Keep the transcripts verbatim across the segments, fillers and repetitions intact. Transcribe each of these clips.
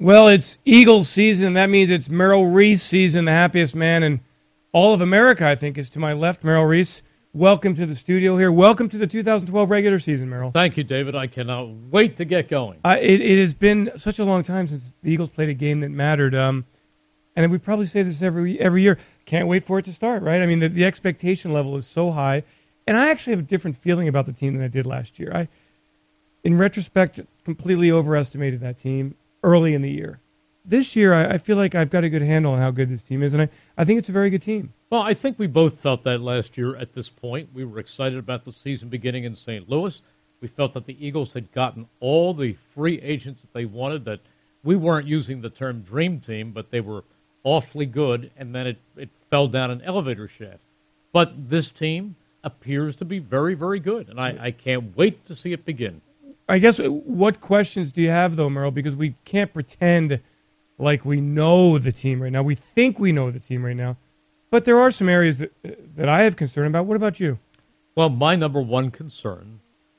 Well, it's Eagles season. That means it's Merrill Reese season, the happiest man in all of America, I think, is to my left. Merrill Reese, welcome to the studio here. Welcome to the two thousand twelve regular season, Merrill. Thank you, David. I cannot wait to get going. Uh, it, it has been such a long time since the Eagles played a game that mattered. Um, and we probably say this every every year. Can't wait for it to start, right? I mean, the, the expectation level is so high. And I actually have a different feeling about the team than I did last year. I, in retrospect, completely overestimated that team early in the year. This year, I, I feel like I've got a good handle on how good this team is, and I, I think it's a very good team. Well, I think we both felt that last year at this point. We were excited about the season beginning in Saint Louis. We felt that the Eagles had gotten all the free agents that they wanted, that we weren't using the term dream team, but they were awfully good, and then it, it fell down an elevator shaft. But this team appears to be very, very good, and I, I can't wait to see it begin. I guess, what questions do you have, though, Merrill? Because we can't pretend like we know the team right now. We think we know the team right now. But there are some areas that that I have concern about. What about you? Well, my number one concern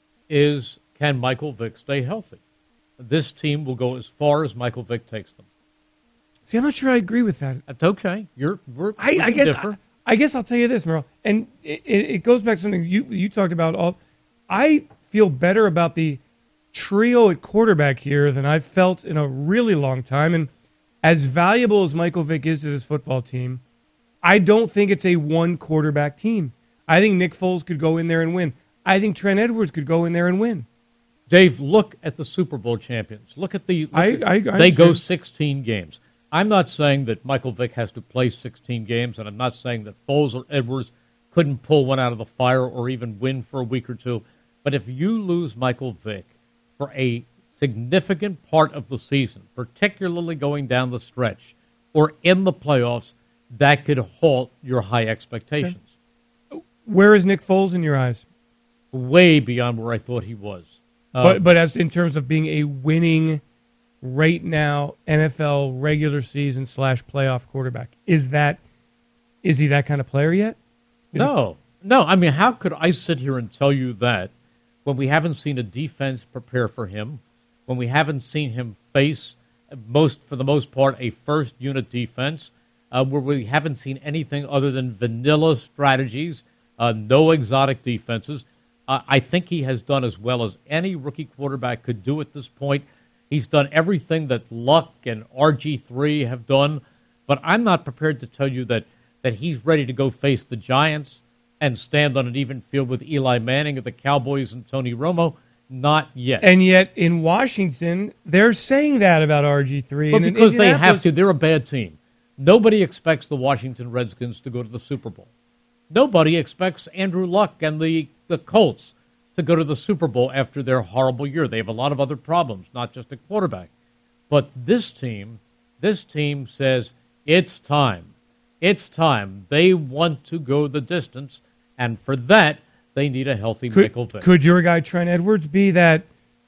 is, can Michael Vick stay healthy? This team will go as far as Michael Vick takes them. See, I'm not sure I agree with that. That's okay. You're, we're, I, we I guess differ. I, I guess I'll tell you this, Merrill, and it, it goes back to something you you talked about. All I feel better about the trio at quarterback here than I've felt in a really long time. And as valuable as Michael Vick is to this football team, I don't think it's a one quarterback team. I think Nick Foles could go in there and win. I think Trent Edwards could go in there and win. Dave, look at the Super Bowl champions. Look at the. Look I, at, I, I they understand. go sixteen games. I'm not saying that Michael Vick has to play sixteen games, and I'm not saying that Foles or Edwards couldn't pull one out of the fire or even win for a week or two. But if you lose Michael Vick for a significant part of the season, particularly going down the stretch or in the playoffs, that could halt your high expectations. Okay. Where is Nick Foles in your eyes? Way beyond where I thought he was. Um, but but as in terms of being a winning, right now, N F L regular season slash playoff quarterback, is that is he that kind of player yet? Is no. it- No, I mean, how could I sit here and tell you that when we haven't seen a defense prepare for him, when we haven't seen him face, most for the most part, a first-unit defense, uh, where we haven't seen anything other than vanilla strategies, uh, no exotic defenses. Uh, I think he has done as well as any rookie quarterback could do at this point. He's done everything that Luck and R G three have done, but I'm not prepared to tell you that, that he's ready to go face the Giants and stand on an even field with Eli Manning of the Cowboys and Tony Romo. Not yet. And yet in Washington, they're saying that about R G three. But and in because they have Indianapolis- to. They're a bad team. Nobody expects the Washington Redskins to go to the Super Bowl. Nobody expects Andrew Luck and the, the Colts to go to the Super Bowl after their horrible year. They have a lot of other problems, not just a quarterback. But this team, this team says, it's time. It's time. They want to go the distance, and for that, they need a healthy could, Michael Vick. Could your guy Trent Edwards be that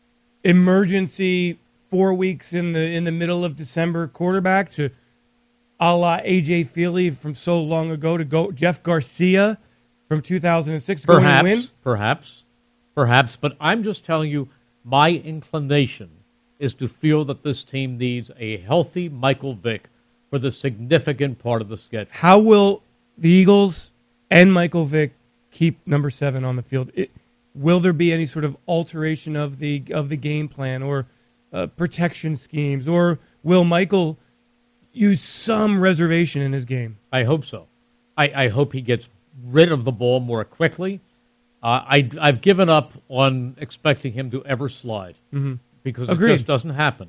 emergency four weeks in the in the middle of December quarterback to a la A J Feely from so long ago, to go Jeff Garcia from two thousand six to Perhaps, go and win? perhaps, perhaps. But I'm just telling you, my inclination is to feel that this team needs a healthy Michael Vick for the significant part of the schedule. How will the Eagles and Michael Vick keep number seven on the field? It, will there be any sort of alteration of the of the game plan or uh, protection schemes, or will Michael use some reservation in his game? I hope so. I, I hope he gets rid of the ball more quickly. Uh, I, I've given up on expecting him to ever slide Mm-hmm. because Agreed. it just doesn't happen.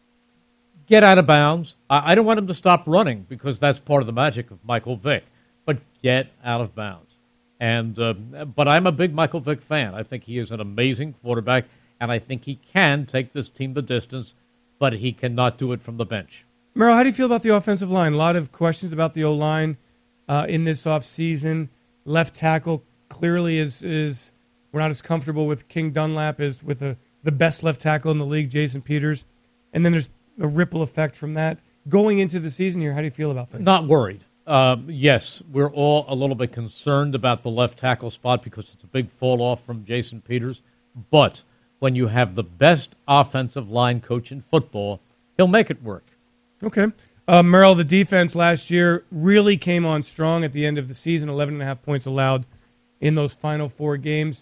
Get out of bounds. I, I don't want him to stop running because that's part of the magic of Michael Vick, but get out of bounds. And uh, but I'm a big Michael Vick fan. I think he is an amazing quarterback, and I think he can take this team the distance, but he cannot do it from the bench. Merrill, how do you feel about the offensive line? A lot of questions about the O-line uh, in this offseason. Left tackle clearly is is we're not as comfortable with King Dunlap as with the, the best left tackle in the league, Jason Peters. And then there's a ripple effect from that. Going into the season here, how do you feel about things? Not worried. Um, yes, we're all a little bit concerned about the left tackle spot because it's a big fall off from Jason Peters. But when you have the best offensive line coach in football he'll make it work. Okay. Uh, Merrill, the defense last year really came on strong at the end of the season, eleven and a half points allowed in those final four games.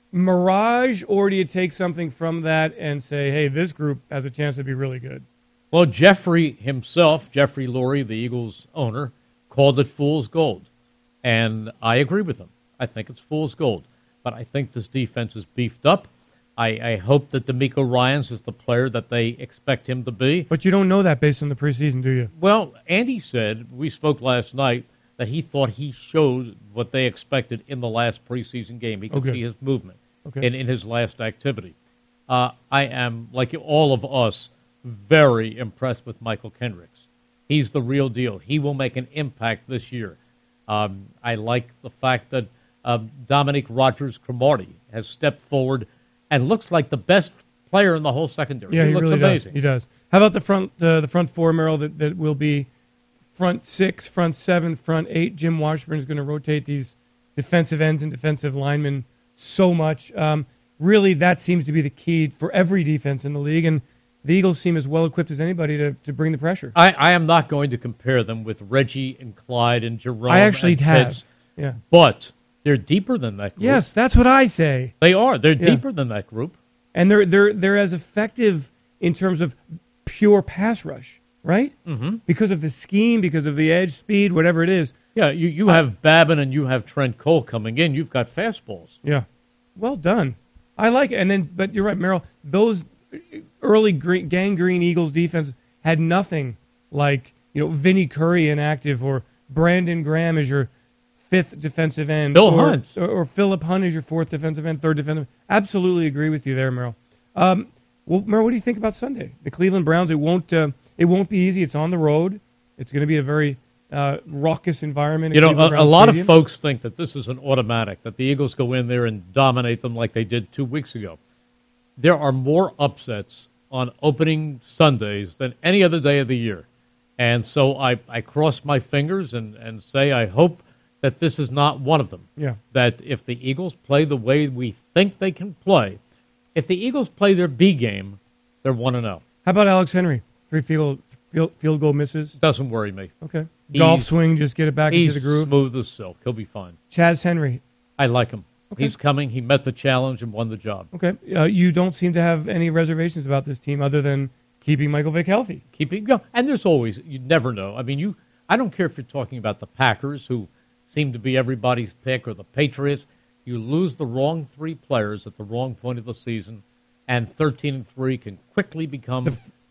Mirage, or do you take something from that and say, hey, this group has a chance to be really good? Well, Jeffrey himself, Jeffrey Lurie, the Eagles owner, called it fool's gold. And I agree with him. I think it's fool's gold. But I think this defense is beefed up. I, I hope that D'Amico Ryans is the player that they expect him to be. But you don't know that based on the preseason, do you? Well, Andy said, we spoke last night, that he thought he showed what they expected in the last preseason game. He could Okay. see his movement Okay. in, in his last activity. Uh, I am, like all of us, very impressed with Michael Kendricks. He's the real deal. He will make an impact this year. Um, I like the fact that um, Dominic Rodgers-Cromartie has stepped forward and looks like the best player in the whole secondary. Yeah, he, he, looks really amazing. does. He does. How about the front uh, the front four, Merrill, that, that will be front six, front seven, front eight? Jim Washburn is going to rotate these defensive ends and defensive linemen so much. Um, really, that seems to be the key for every defense in the league, and the Eagles seem as well equipped as anybody to, to bring the pressure. I, I am not going to compare them with Reggie and Clyde and Jerome. I actually and have. Pitts, Yeah. but they're deeper than that group. Yes, that's what I say. They are. They're Yeah. deeper than that group. And they're they're they're as effective in terms of pure pass rush, right? Mm-hmm. Because of the scheme, because of the edge speed, whatever it is. Yeah, you, you have Babin and you have Trent Cole coming in. You've got fastballs. Yeah. Well done. I like it. And then, but you're right, Merrill. Those early green, gangrene Eagles defenses had nothing like, you know, Vinnie Curry inactive or Brandon Graham as your fifth defensive end. Bill or, Hunt. Or, or Philip Hunt as your fourth defensive end, third defensive. Absolutely agree with you there, Merrill. Um, well, Merrill, what do you think about Sunday? The Cleveland Browns. It won't. Uh, it won't be easy. It's on the road. It's going to be a very uh, raucous environment. You know, Cleveland a, a Browns lot Stadium. of folks think that this is an automatic, that the Eagles go in there and dominate them like they did two weeks ago. There are more upsets on opening Sundays than any other day of the year. And so I, I cross my fingers and, and say I hope that this is not one of them. Yeah. That if the Eagles play the way we think they can play, if the Eagles play their B game, they're one and oh. How about Alex Henry? Three field field, field goal misses. Doesn't worry me. Okay. He's- Golf swing, just get it back into He's the groove. smooth as silk. He'll be fine. Chaz Henry. I like him. Okay. He's coming. He met the challenge and won the job. Okay. Uh, you don't seem to have any reservations about this team other than keeping Michael Vick healthy. Keeping go. And there's always, you never know. I mean, you. I don't care if you're talking about the Packers, who seem to be everybody's pick, or the Patriots. You lose the wrong three players at the wrong point of the season, and thirteen and three can quickly become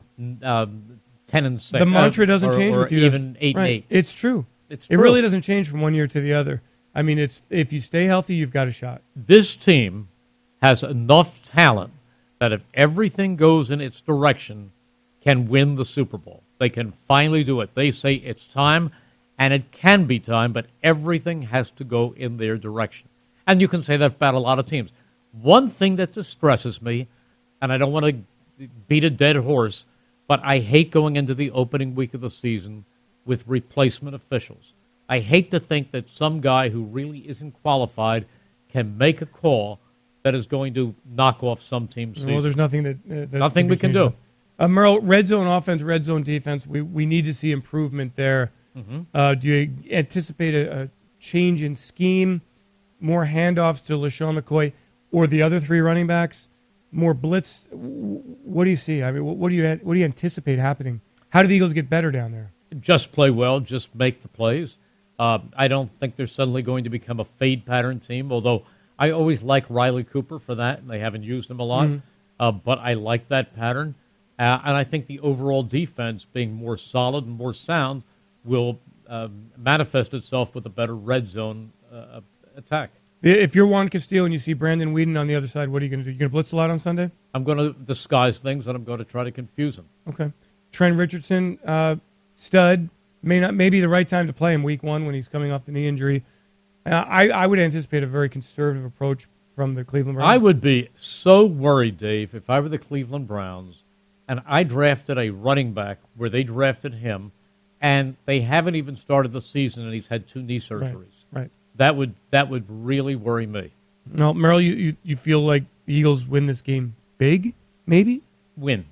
um, ten and six. The mantra uh, doesn't or, change or with you. even eight right. and eight. It's true. It's It true. really doesn't change from one year to the other. I mean, it's if you stay healthy, you've got a shot. This team has enough talent that if everything goes in its direction, can win the Super Bowl. They can finally do it. They say it's time, and it can be time, but everything has to go in their direction. And you can say that about a lot of teams. One thing that distresses me, and I don't want to beat a dead horse, but I hate going into the opening week of the season with replacement officials. I hate to think that some guy who really isn't qualified can make a call that is going to knock off some team's season. Well, there's nothing that, uh, that Nothing be we can changed do. on. Uh, Merle, red zone offense, red zone defense. We we need to see improvement there. Mm-hmm. Uh, do you anticipate a, a change in scheme, more handoffs to LaShawn McCoy or the other three running backs, more blitz? What do you see? I mean, what, what do you what do you anticipate happening? How do the Eagles get better down there? Just play well, just make the plays. Uh, I don't think they're suddenly going to become a fade pattern team, although I always like Riley Cooper for that, and they haven't used him a lot. Mm-hmm. Uh, but I like that pattern. Uh, and I think the overall defense being more solid and more sound will uh, manifest itself with a better red zone uh, attack. If you're Juan Castillo and you see Brandon Whedon on the other side, what are you going to do? You going to blitz a lot on Sunday? I'm going to disguise things, and I'm going to try to confuse them. Okay. Trent Richardson, uh, stud. May not, maybe the right time to play him week one when he's coming off the knee injury. Uh, I, I would anticipate a very conservative approach from the Cleveland Browns. I would be so worried, Dave, if I were the Cleveland Browns and I drafted a running back where they drafted him and they haven't even started the season and he's had two knee surgeries. Right. right. That would that would really worry me. No, Merrill, you, you, you feel like the Eagles win this game big, maybe? Win.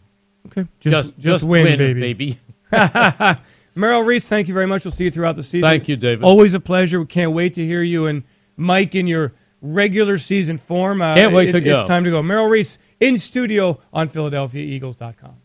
Okay, Just, just, just win, win, baby. baby. Merrill Reese, thank you very much. We'll see you throughout the season. Thank you, David. Always a pleasure. We can't wait to hear you and Mike in your regular season form. Uh, Can't wait it's, to go. It's time to go. Merrill Reese in studio on Philadelphia Eagles dot com.